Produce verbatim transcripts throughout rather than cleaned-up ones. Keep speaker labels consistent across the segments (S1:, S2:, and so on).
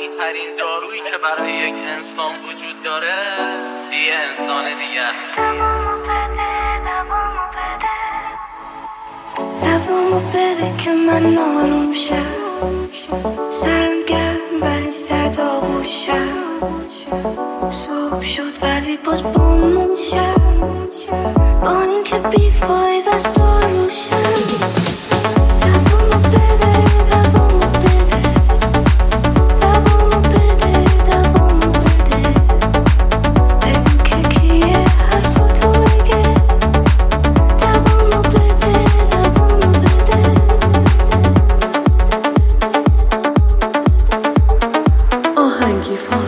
S1: قوی ترین دارویی که برای یک انسان وجود داره یه انسان دیگه است.
S2: دوامو بده که من آروم شم، سرم گرم ولی صدا گوشم، صبح شد ولی باز بامون شم، با این که بیفاید است داروشم. دوامو بده دوامو بده دوامو بده دوامو بده، بگو که کیه حرفاتو بگه. دوامو بده دوامو بده. آهنگی فاین.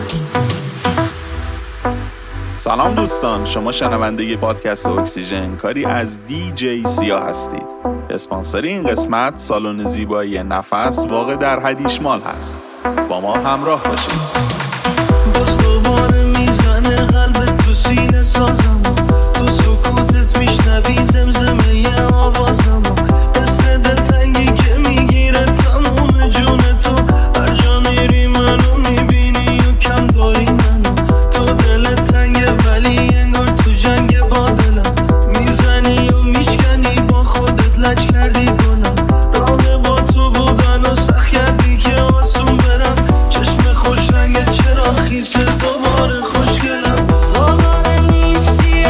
S3: سلام دوستان، شما شنونده پادکست اکسیژن کاری از دی جی سیا هستید. اسپانسر این قسمت سالن زیبایی نفس واقع در هدیشمال هست. با ما همراه باشید.
S4: باز دوباره میزنه قلبت تو سینه سازمو، تو سکوتت میشنوی زمزمه ی آوازمو، مثل دلتنگی که میگیره تموم جون تو. هر جا میری منو میبینی و کم داری منو، تو دل تنگه ولی انگار تو جنگ با دلم، میزنی و میشکنی با خودت لج کردی گلم. راه با تو بودن و سخت کردی که آسون برم، چشم خوش رنگت چرا خیسه دوباره خوشگلم. دوباره نیستی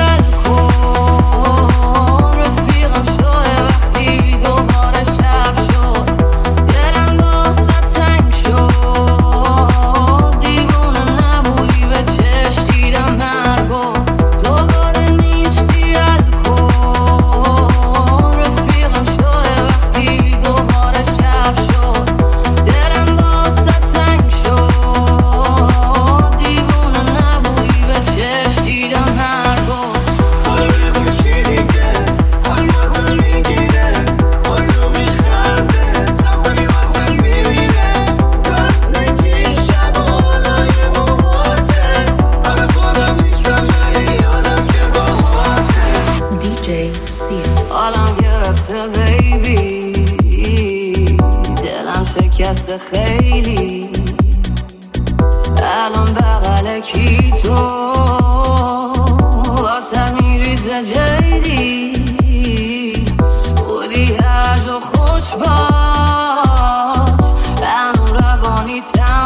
S4: الکل رفیقم شده وقتی دوباره شب شد، دلم واسه تنگ شد، دیوونه نبودی به چشم دیدم مرگو. دوباره نیستی الکل رفیقم شده وقتی دوباره شب شد، دلم واسه تنگ شد، دیوونه نبودی به چشم دیدم مرگو. قلبت کی دیگه قلباتو میگیره، با تو میخنده تمامی واسه میمیره، گستگی شب و حالای موهاته، برای خودم نیستم ولی یادم که باهاته.
S2: دی جی سیا.
S4: حالم گرفته بیبی، دلم شکسته خیلی، الان بغل کی تو واسه میریزه جیدی، بودی هر جا خوش باش، همون روانی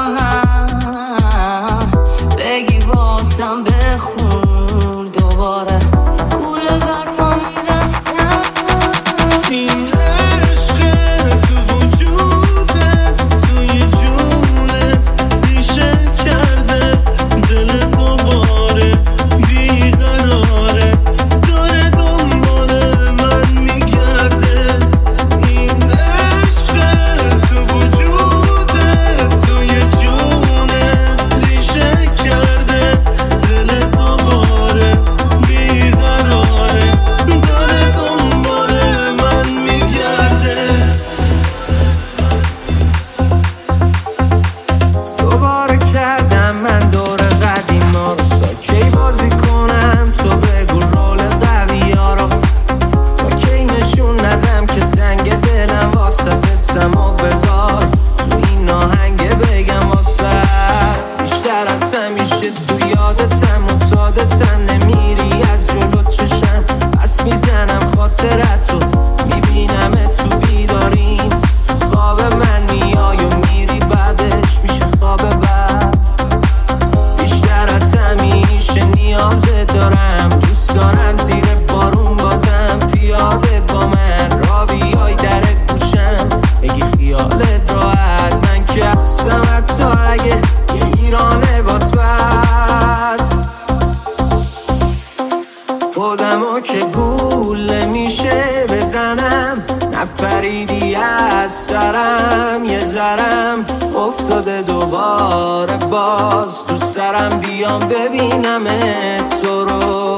S4: تمام، بگی واسم بخون دوباره گوله برفا میدستم. این عشقه تو وجودت توی جونت ریشه کرده، دل دوباره بیقراره، داره دنبال من میگرده. این عشقه تو وجودت توی جونت ریشه کرده، دل دوباره بیقراره، داره دنبال من میگرده. دوباره کردم من دور قدیما رو، تا کی بازی کنم تو بگو رول قوی ها رو، تا کی نشون ندم که تنگ دلم واسه قسم و بذار تو این آهنگ بگم واسه. بیشتر از همیشه تو یادتم و تادتم، نمیری از جلو چشم، پس میزنم خاطرت رو، میبینم تو بیداریم، تو خواب من میای و میری بعدش میشه خواب بد. بیشتر از همیشه نیازه دارم، دوست دارم زیر بارون بازم پیاده با من را بیای در گوشم، بگی خیالت راحت، من که هستم حتی اگه یه ایرانه بات بد. خودمو که گول میشه بزنم، نپریدی از سرم، یه ذرم افتاده دوباره باز تو سرم، بیام ببینم تو رو.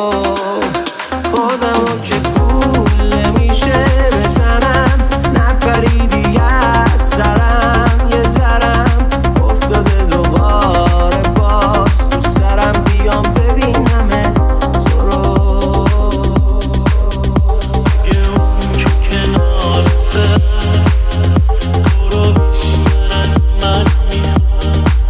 S4: خودمو که گول میشه بزنم، نپریدی از سرم، یه ذرم افتاده دوباره باز تو سرم، بیام ببینم تو رو. اگه اون که کنارته تو رو بیشتر از من میخوام،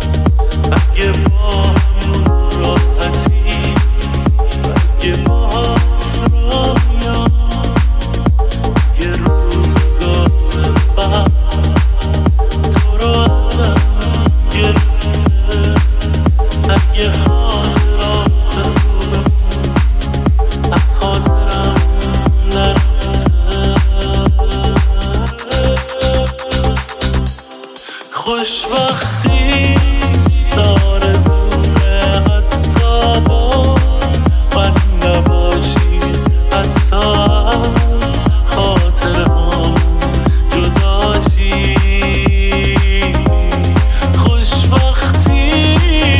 S1: خوشبختی تارزونه حتی با من نباشی، حتی از خاطر هم جداشی. خوشبختی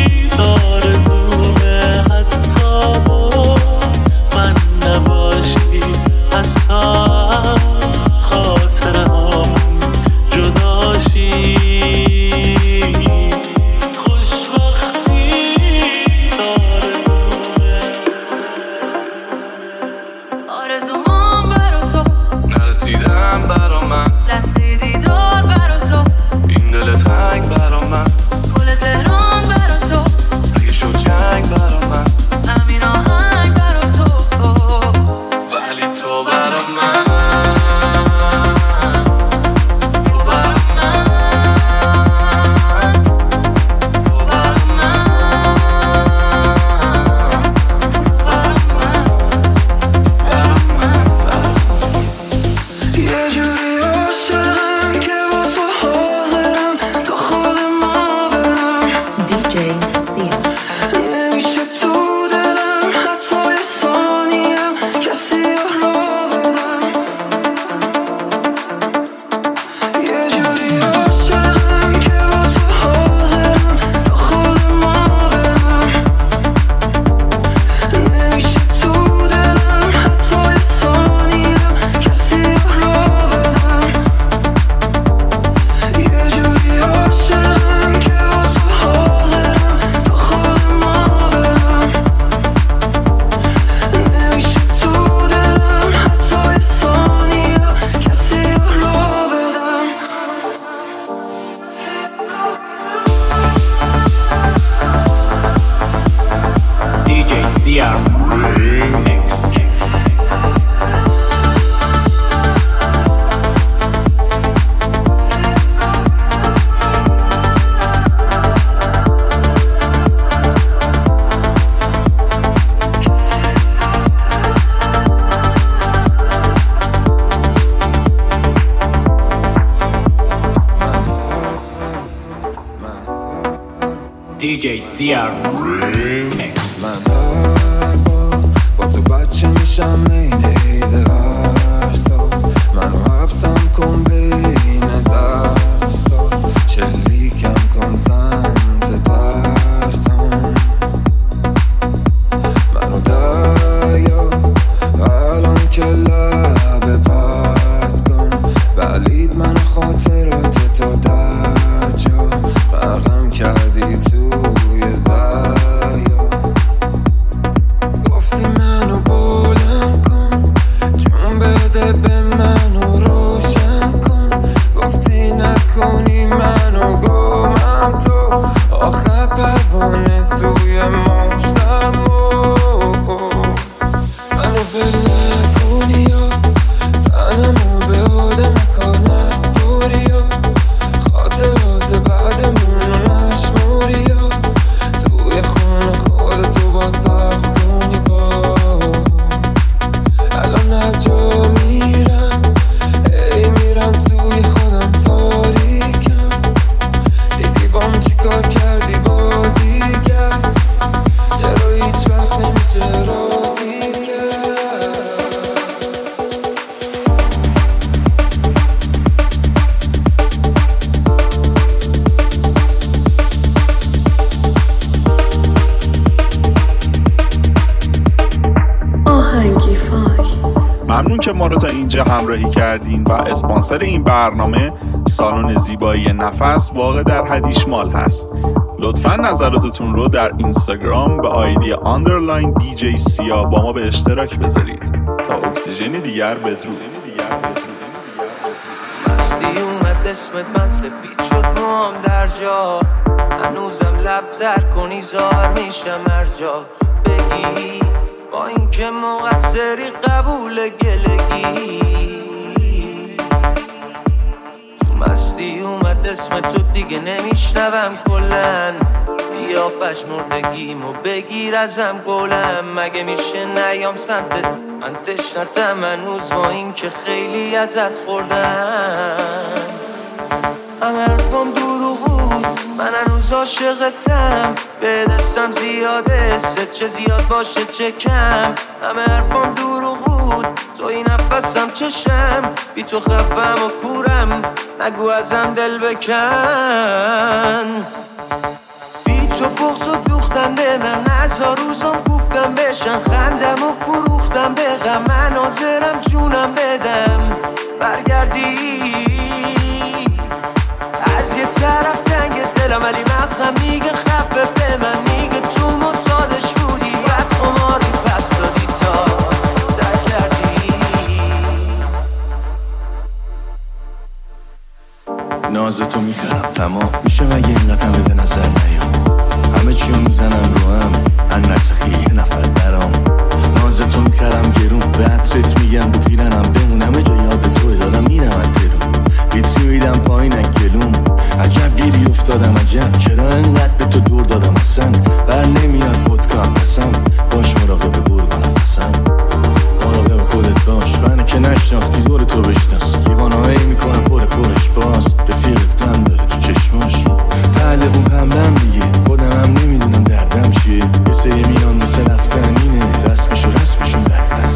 S1: تارزونه حتی با من نباشی، حتی از خاطر هم جداشی. دی جی سی آر Remix.
S5: من هر بار با تو بچه میشم این ایده هر سال، منو حبسم کن بین دستات، شلیکم کن سمت ترسم، منو دریا الان که لبه پرد کن، بلید من خاطرات تو در جا برقم کردی توی دریا، گفتی منو بلند کن، جون بده به منو روشن کن، گفتی نکنی منو گمم تو، آخر پروانه توی مشتم، منو ول نکنی یا تنمو به آدم کن از بوری یا خاطرات بعدمونو نشموری یا توی خونه خودتو با سبز کنی با الان هر جا میرم ای میرم توی خودم تاریکم، دیدی بام چی کار کردی بازی کرد، چرا هیچ وقت نمیشه راضی کرد.
S2: آهنگی فای.
S3: ممنون که ما رو تا اینجا همراهی کردین و اسپانسر این برنامه سالن زیبایی نفس واقع در هدیشمال هست. لطفاً نظراتتون رو در اینستاگرام به آیدی آندرلاین دی جی سیا با ما به اشتراک بذارید. تا اکسیژنی دیگر بدرود.
S4: مستی اومد اسمت من سفید شد موام در جا، هنوزم لب در کنی زار میشم هر جا تو بگی، با اینکه مقصری قبول گلگی، تو مستی اومد اسم تو دیگه نمیشنوم کلن، بیا پشمردگیمو بگیر ازم گلم، مگه میشه نیام سمتت من تشنتم هنوز با اینکه خیلی ازت خوردم، همه حرفم دروغ هنوز عاشقتم، به دستم زیاده، سه چه زیاد باشه چه کم. همه حرفام دروغ بود، تو این نفسم چشم، بی تو خفم و کورم، نگو ازم دل بکن. بی تو بغض و دوختن به من، هزار روزم گفتم بشن، خندم و فروختم به غم، من حاضرم جونم بدم برگردی. از یه طرف تنگ دلم ولی مغزم میگه خفه به من، میگه تو معتادش بودی، بعد خماری پس دادی تا درک کردی.
S6: نازتو میخرم تمام میشه مگه اینقدر همه به نظر نیام، همه چیو میزنم رو هم هر نسخی یه نفر درام. نازتو میخرم گرون به عطرت میگم دو پیرنم بمونم جا یاد توی دادم میرم اترون بیتی میدم پایین گلوم. عجب گیری افتادم عجب چرا انقدر به تو دور دادم اصلا بر نمیاد پدکام قسم باش مراقب برگا نفسم مراقب خودت باش منو که نشناختی دور تو بشناس دیوانهایی میکنم پر پرش باز رفیقت غم داره تو چشماش پهلقون پملم دیگه خودم هم نمیدونم دردم چیه یه سری میان مثل رفتنینه رسمشو رسمشون بدبستی.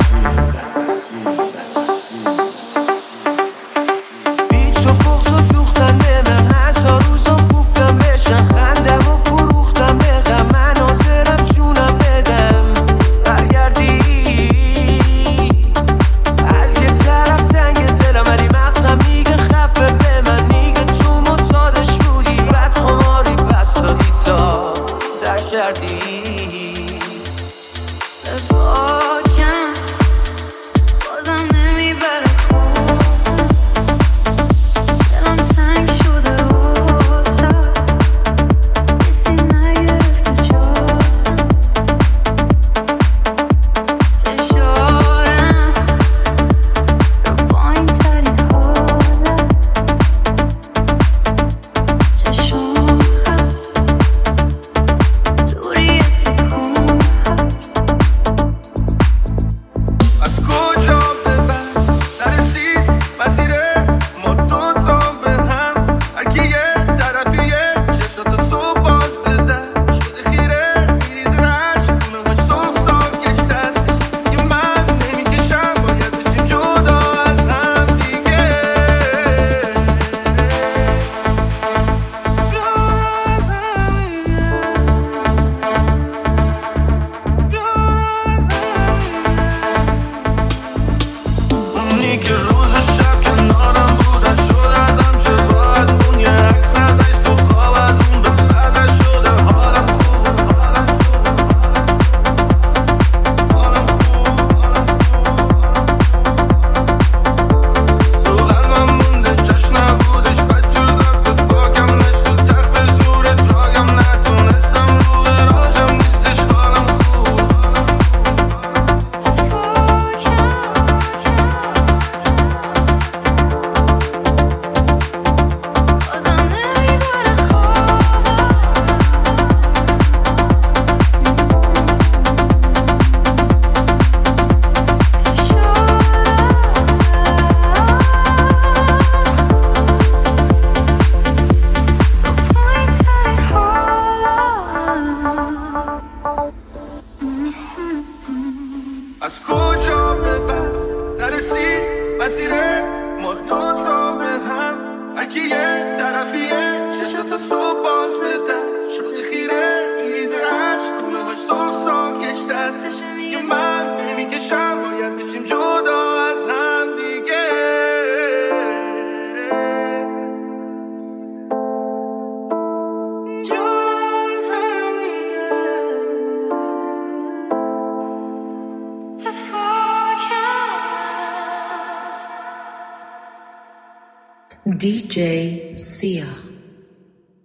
S5: از کجا به بعد نرسید مسیر ما دوتا به هم اگه یه طرفیه چشاتا صبح باز بده شده خیره میده عشق کنه های سرخ ساکش دستش یه من نمیکشم باید بشیم جدا از هم دیگه
S2: D J Sia.